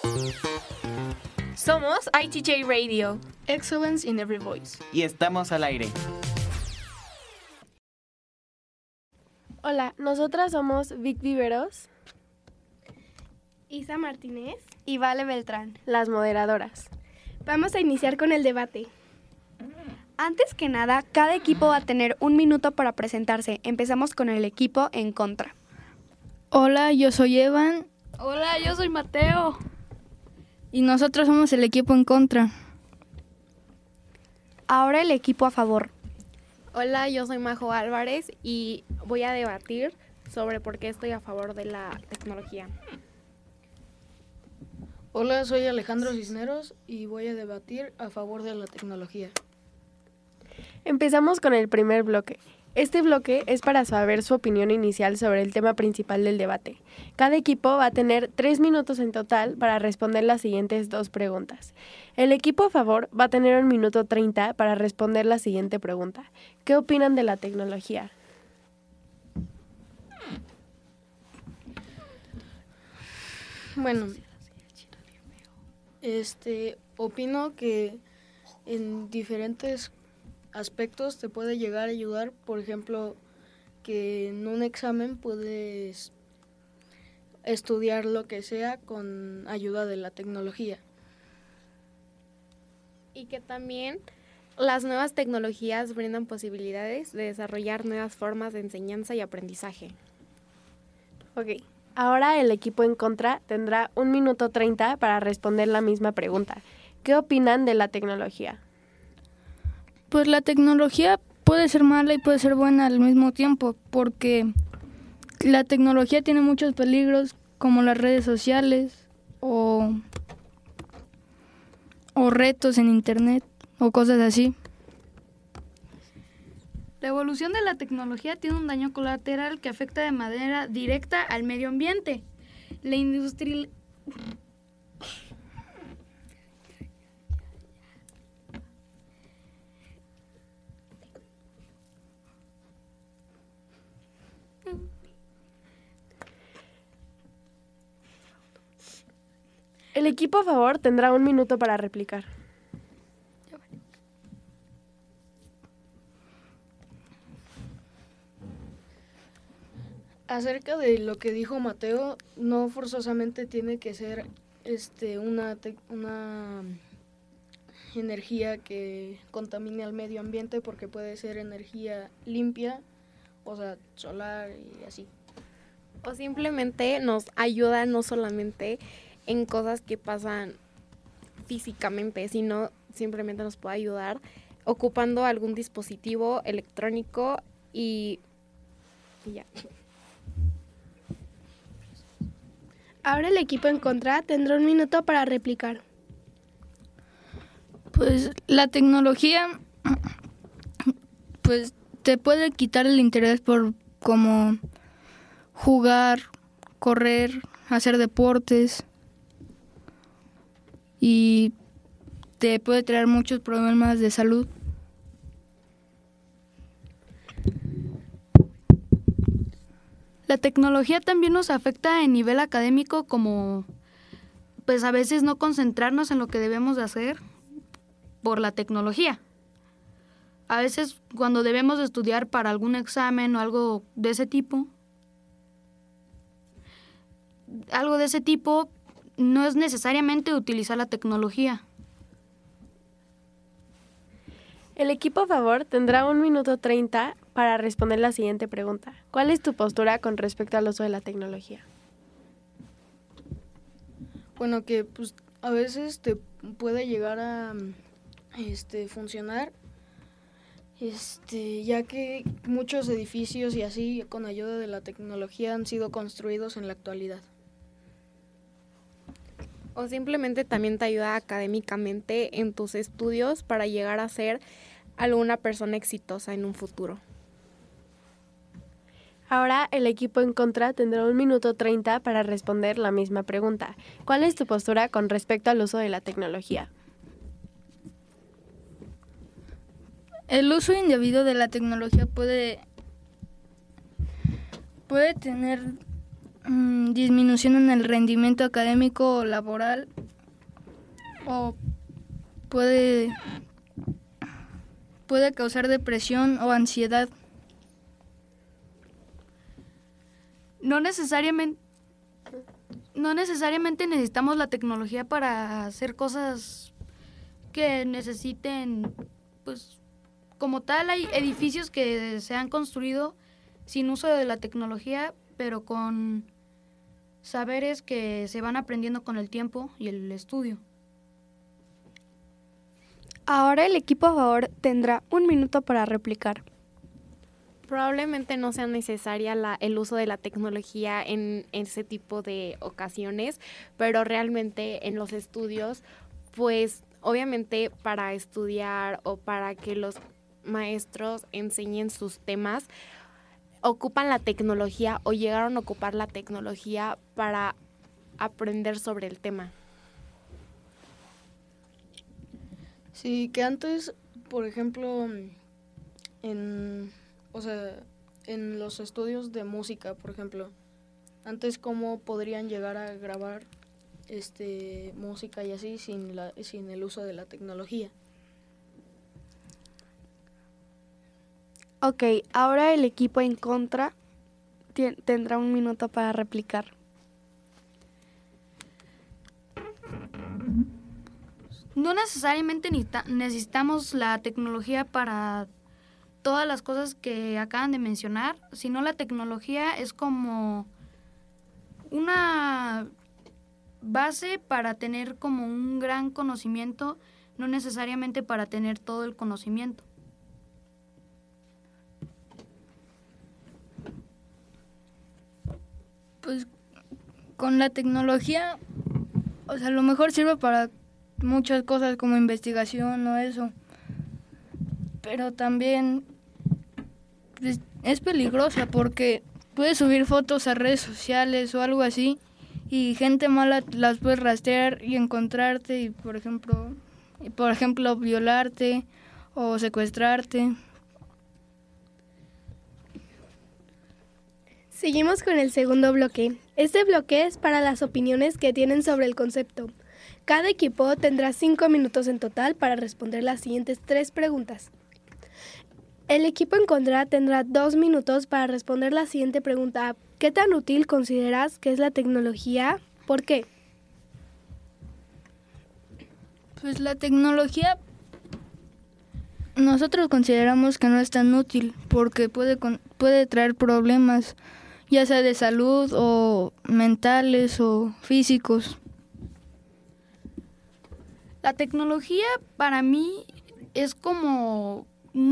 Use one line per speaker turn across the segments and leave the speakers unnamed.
Somos ITJ Radio.
Excellence in every voice.
Y estamos al aire.
Hola, nosotras somos Vic Viveros,
Isa Martínez
y Vale Beltrán,
las moderadoras.
Vamos a iniciar con el debate.
Antes que nada, cada equipo va a tener 1 minuto para presentarse. Empezamos con el equipo en contra.
Hola, yo soy Evan.
Hola, yo soy Mateo.
Y nosotros somos el equipo en contra.
Ahora el equipo a favor.
Hola, yo soy Majo Álvarez y voy a debatir sobre por qué estoy a favor de la tecnología.
Hola, soy Alejandro Cisneros y voy a debatir a favor de la tecnología.
Empezamos con el primer bloque. Este bloque es para saber su opinión inicial sobre el tema principal del debate. Cada equipo va a tener 3 minutos en total para responder las siguientes 2 preguntas. El equipo a favor va a tener 1 minuto 30 para responder la siguiente pregunta. ¿Qué opinan de la tecnología?
Bueno, opino que en diferentes aspectos te puede llegar a ayudar. Por ejemplo, que en un examen puedes estudiar lo que sea con ayuda de la tecnología.
Y que también las nuevas tecnologías brindan posibilidades de desarrollar nuevas formas de enseñanza y aprendizaje.
Ok, ahora el equipo en contra tendrá 1 minuto 30 para responder la misma pregunta. ¿Qué opinan de la tecnología?
Pues la tecnología puede ser mala y puede ser buena al mismo tiempo, porque la tecnología tiene muchos peligros, como las redes sociales o retos en internet o cosas así.
La evolución de la tecnología tiene un daño colateral que afecta de manera directa al medio ambiente. La industria...
El equipo a favor tendrá 1 minuto para replicar.
Acerca de lo que dijo Mateo, no forzosamente tiene que ser una energía que contamine al medio ambiente, porque puede ser energía limpia, o sea, solar y así.
O simplemente nos ayuda no solamente en cosas que pasan físicamente, sino simplemente nos puede ayudar ocupando algún dispositivo electrónico y ya.
Ahora el equipo en contra tendrá 1 minuto para replicar.
Pues la tecnología pues te puede quitar el interés por como jugar, correr, hacer deportes, y te puede traer muchos problemas de salud.
La tecnología también nos afecta a nivel académico, como pues a veces no concentrarnos en lo que debemos de hacer por la tecnología. A veces cuando debemos de estudiar para algún examen o algo de ese tipo, no es necesariamente utilizar la tecnología.
El equipo a favor tendrá 1 minuto 30 para responder la siguiente pregunta. ¿Cuál es tu postura con respecto al uso de la tecnología?
Bueno, que pues a veces te puede llegar a funcionar, ya que muchos edificios y así con ayuda de la tecnología han sido construidos en la actualidad.
O simplemente también te ayuda académicamente en tus estudios para llegar a ser alguna persona exitosa en un futuro.
Ahora el equipo en contra tendrá 1 minuto 30 para responder la misma pregunta. ¿Cuál es tu postura con respecto al uso de la tecnología?
El uso indebido de la tecnología puede tener disminución en el rendimiento académico o laboral, o puede causar depresión o ansiedad.
No necesariamente necesitamos la tecnología para hacer cosas que necesiten, pues, como tal, hay edificios que se han construido sin uso de la tecnología, pero con saberes que se van aprendiendo con el tiempo y el estudio.
Ahora el equipo a favor tendrá 1 minuto para replicar.
Probablemente no sea necesaria el uso de la tecnología en ese tipo de ocasiones, pero realmente en los estudios, pues obviamente para estudiar o para que los maestros enseñen sus temas, ocupan la tecnología o llegaron a ocupar la tecnología para aprender sobre el tema.
Sí, que antes, por ejemplo, en los estudios de música, por ejemplo, antes cómo podrían llegar a grabar música y así sin el uso de la tecnología.
Ok, ahora el equipo en contra tendrá 1 minuto para replicar.
No necesariamente necesitamos la tecnología para todas las cosas que acaban de mencionar, sino la tecnología es como una base para tener como un gran conocimiento, no necesariamente para tener todo el conocimiento.
Pues con la tecnología, o sea, a lo mejor sirve para muchas cosas como investigación o eso, pero también pues, es peligrosa porque puedes subir fotos a redes sociales o algo así y gente mala las puede rastrear y encontrarte y por ejemplo violarte o secuestrarte.
Seguimos con el segundo bloque. Este bloque es para las opiniones que tienen sobre el concepto. Cada equipo tendrá 5 minutos en total para responder las siguientes 3 preguntas. El equipo en contra tendrá 2 minutos para responder la siguiente pregunta. ¿Qué tan útil consideras que es la tecnología? ¿Por qué?
Pues la tecnología nosotros consideramos que no es tan útil porque puede traer problemas, ya sea de salud o mentales o físicos.
La tecnología para mí es como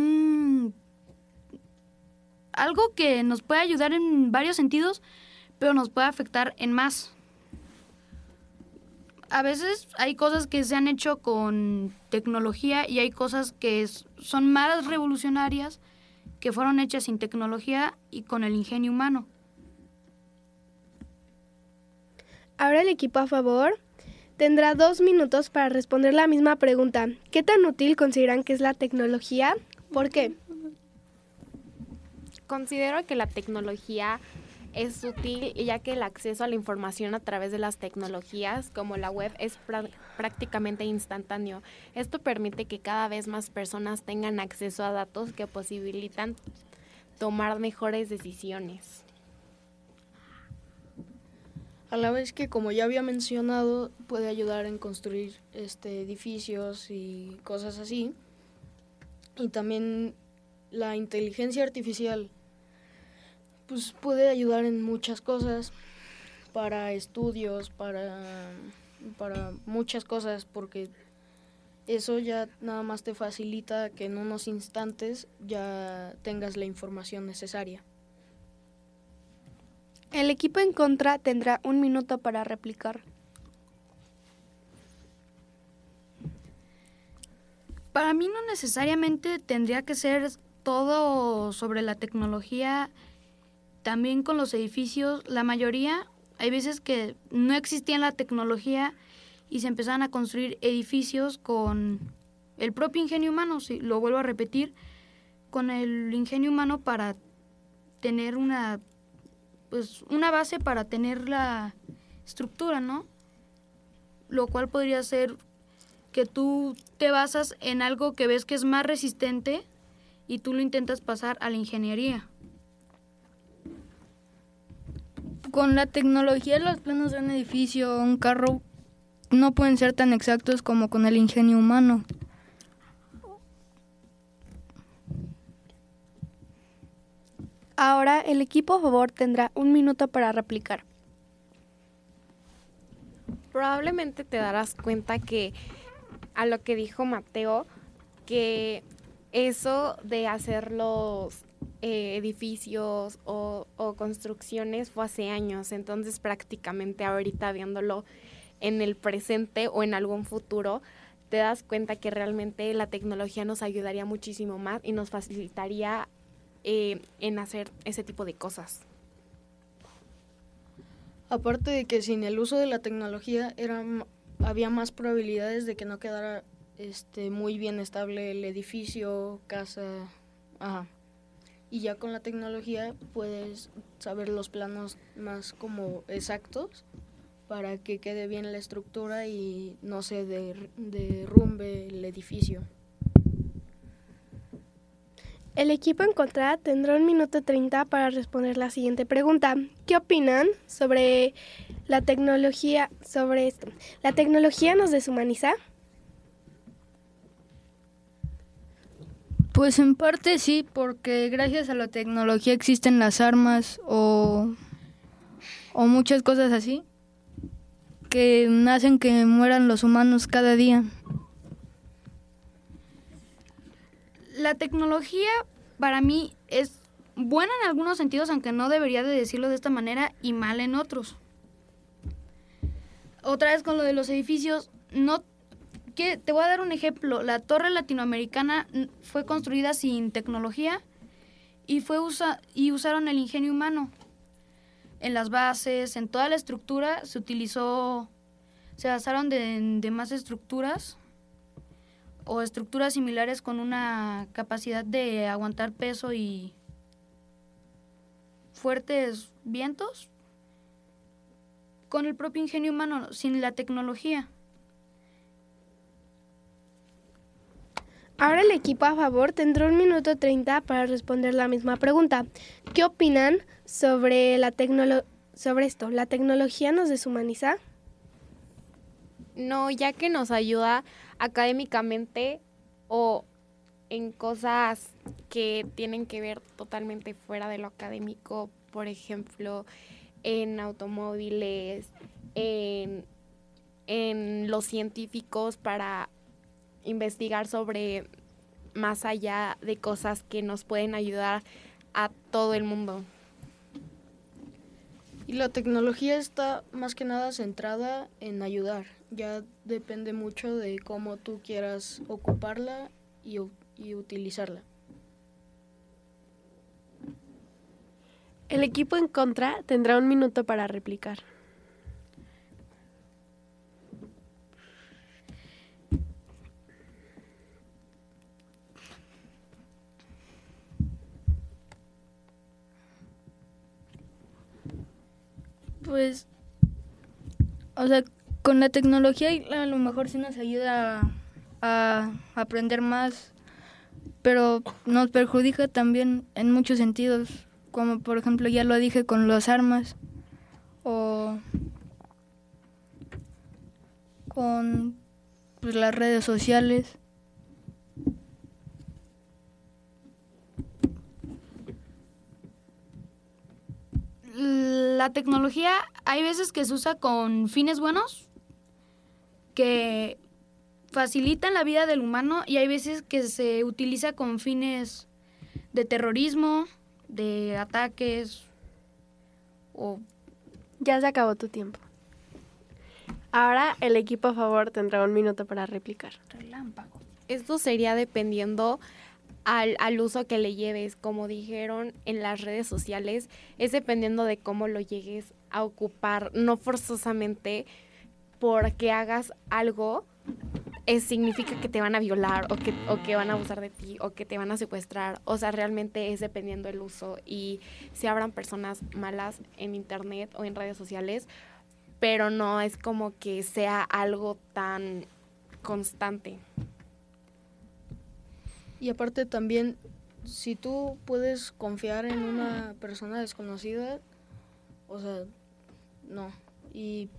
algo que nos puede ayudar en varios sentidos, pero nos puede afectar en más. A veces hay cosas que se han hecho con tecnología y hay cosas que son más revolucionarias que fueron hechas sin tecnología y con el ingenio humano.
Ahora el equipo a favor tendrá 2 minutos para responder la misma pregunta. ¿Qué tan útil consideran que es la tecnología? ¿Por qué?
Considero que la tecnología es útil ya que el acceso a la información a través de las tecnologías como la web es prácticamente instantáneo. Esto permite que cada vez más personas tengan acceso a datos que posibilitan tomar mejores decisiones.
A la vez que, como ya había mencionado, puede ayudar en construir edificios y cosas así. Y también la inteligencia artificial pues puede ayudar en muchas cosas, para estudios, para muchas cosas, porque eso ya nada más te facilita que en unos instantes ya tengas la información necesaria.
El equipo en contra tendrá 1 minuto para replicar.
Para mí no necesariamente tendría que ser todo sobre la tecnología. También con los edificios, la mayoría, hay veces que no existía la tecnología y se empezaban a construir edificios con el propio ingenio humano, sí, lo vuelvo a repetir, con el ingenio humano para tener una pues una base para tener la estructura, ¿no? Lo cual podría ser que tú te basas en algo que ves que es más resistente y tú lo intentas pasar a la ingeniería.
Con la tecnología, los planos de un edificio o un carro no pueden ser tan exactos como con el ingenio humano.
Ahora el equipo a favor tendrá 1 minuto para replicar.
Probablemente te darás cuenta que a lo que dijo Mateo, que eso de hacer los edificios o construcciones fue hace años, entonces prácticamente ahorita viéndolo en el presente o en algún futuro, te das cuenta que realmente la tecnología nos ayudaría muchísimo más y nos facilitaría en hacer ese tipo de cosas.
Aparte de que sin el uso de la tecnología había más probabilidades de que no quedara muy bien estable el edificio, casa, y ya con la tecnología puedes saber los planos más como exactos para que quede bien la estructura y no se derrumbe el edificio.
El equipo en contra tendrá 1 minuto 30 para responder la siguiente pregunta. ¿Qué opinan sobre la tecnología, sobre esto? ¿La tecnología nos deshumaniza?
Pues en parte sí, porque gracias a la tecnología existen las armas o muchas cosas así que hacen que mueran los humanos cada día.
La tecnología para mí es buena en algunos sentidos, aunque no debería de decirlo de esta manera, y mal en otros. Otra vez con lo de los edificios, te voy a dar un ejemplo. La torre latinoamericana fue construida sin tecnología y usaron el ingenio humano. En las bases, en toda la estructura se basaron de más estructuras o estructuras similares con una capacidad de aguantar peso y fuertes vientos con el propio ingenio humano, sin la tecnología.
Ahora el equipo a favor tendrá 1 minuto 30 para responder la misma pregunta. ¿Qué opinan sobre sobre esto? ¿La tecnología nos deshumaniza?
No, ya que nos ayuda académicamente o en cosas que tienen que ver totalmente fuera de lo académico, por ejemplo, en automóviles, en los científicos para investigar sobre más allá de cosas que nos pueden ayudar a todo el mundo.
Y la tecnología está más que nada centrada en ayudar. Ya depende mucho de cómo tú quieras ocuparla y utilizarla.
El equipo en contra tendrá 1 minuto para replicar.
Pues, o sea, con la tecnología a lo mejor sí nos ayuda a aprender más, pero nos perjudica también en muchos sentidos, como por ejemplo ya lo dije con las armas o con pues, las redes sociales.
La tecnología hay veces que se usa con fines buenos que facilitan la vida del humano y hay veces que se utiliza con fines de terrorismo, de ataques o...
Ya se acabó tu tiempo. Ahora el equipo a favor tendrá 1 minuto para replicar.
relámpago.
Esto sería dependiendo al uso que le lleves, como dijeron en las redes sociales, es dependiendo de cómo lo llegues a ocupar, no forzosamente porque hagas algo significa que te van a violar o que van a abusar de ti o que te van a secuestrar. O sea, realmente es dependiendo del uso, y si habrán personas malas en internet o en redes sociales, pero no es como que sea algo tan constante.
Y aparte también, si tú puedes confiar en una persona desconocida, o sea, no. Y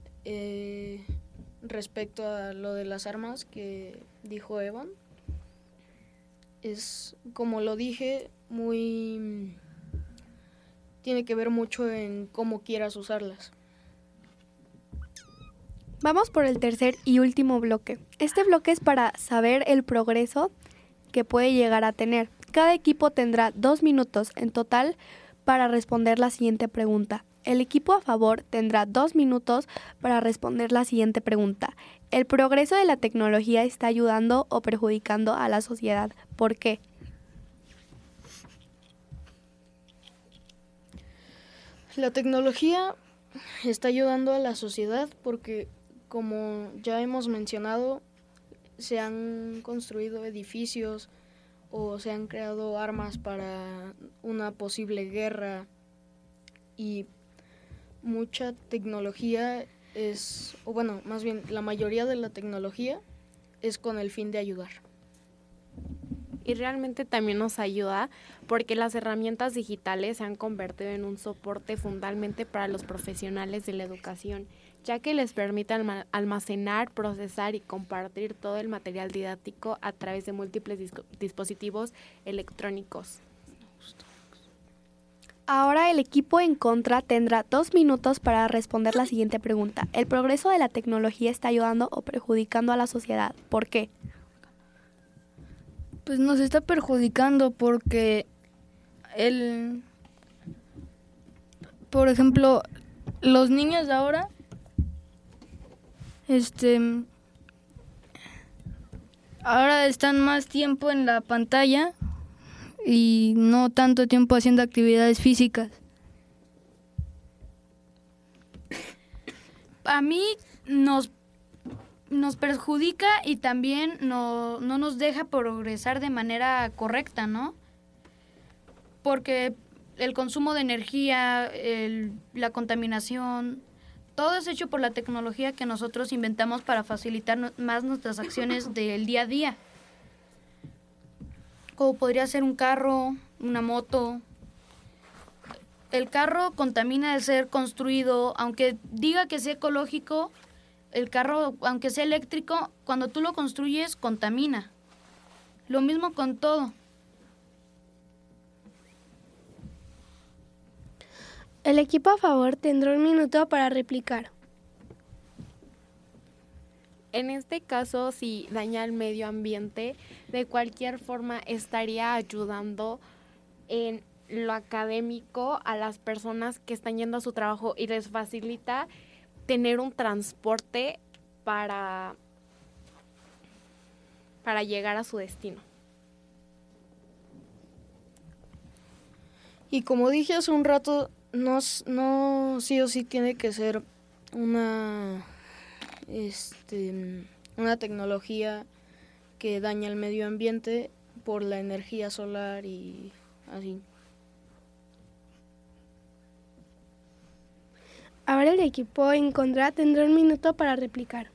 respecto a lo de las armas que dijo Evan, es, como lo dije, tiene que ver mucho en cómo quieras usarlas.
Vamos por el tercer y último bloque. Este bloque es para saber el progreso que puede llegar a tener. Cada equipo tendrá 2 minutos en total para responder la siguiente pregunta. El equipo a favor tendrá 2 minutos para responder la siguiente pregunta. ¿El progreso de la tecnología está ayudando o perjudicando a la sociedad? ¿Por qué?
La tecnología está ayudando a la sociedad porque, como ya hemos mencionado, se han construido edificios o se han creado armas para una posible guerra, y mucha tecnología más bien la mayoría de la tecnología es con el fin de ayudar.
Y realmente también nos ayuda porque las herramientas digitales se han convertido en un soporte fundamental para los profesionales de la educación, ya que les permite almacenar, procesar y compartir todo el material didáctico a través de múltiples dispositivos electrónicos.
Ahora el equipo en contra tendrá 2 minutos para responder la siguiente pregunta. ¿El progreso de la tecnología está ayudando o perjudicando a la sociedad? ¿Por qué?
Pues nos está perjudicando porque por ejemplo, los niños de ahora ahora están más tiempo en la pantalla y no tanto tiempo haciendo actividades físicas.
A mí nos perjudica y también no nos deja progresar de manera correcta, ¿no? Porque el consumo de energía, la contaminación, todo es hecho por la tecnología que nosotros inventamos para facilitar más nuestras acciones del día a día. Como podría ser un carro, una moto. El carro contamina de ser construido, aunque diga que sea ecológico, el carro, aunque sea eléctrico, cuando tú lo construyes, contamina. Lo mismo con todo.
El equipo a favor tendrá 1 minuto para replicar.
En este caso, si daña el medio ambiente, de cualquier forma estaría ayudando en lo académico a las personas que están yendo a su trabajo y les facilita tener un transporte para llegar a su destino.
Y como dije hace un rato, no sí o sí tiene que ser una tecnología que daña el medio ambiente por la energía solar y así.
Ahora el equipo en contra tendrá 1 minuto para replicar.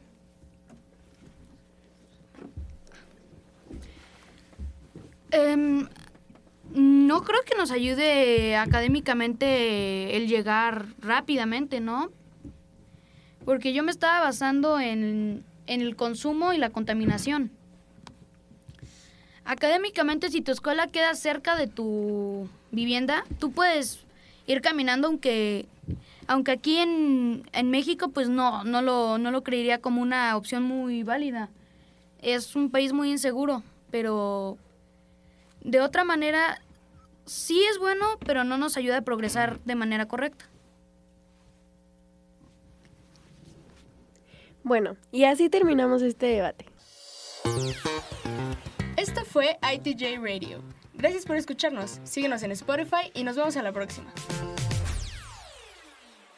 No creo que nos ayude académicamente el llegar rápidamente, ¿no? Porque yo me estaba basando en el consumo y la contaminación. Académicamente, si tu escuela queda cerca de tu vivienda, tú puedes ir caminando, aunque aquí en México pues no lo creería como una opción muy válida. Es un país muy inseguro, pero de otra manera sí es bueno, pero no nos ayuda a progresar de manera correcta.
Bueno, y así terminamos este debate.
Esto fue ITJ Radio. Gracias por escucharnos. Síguenos en Spotify y nos vemos a la próxima.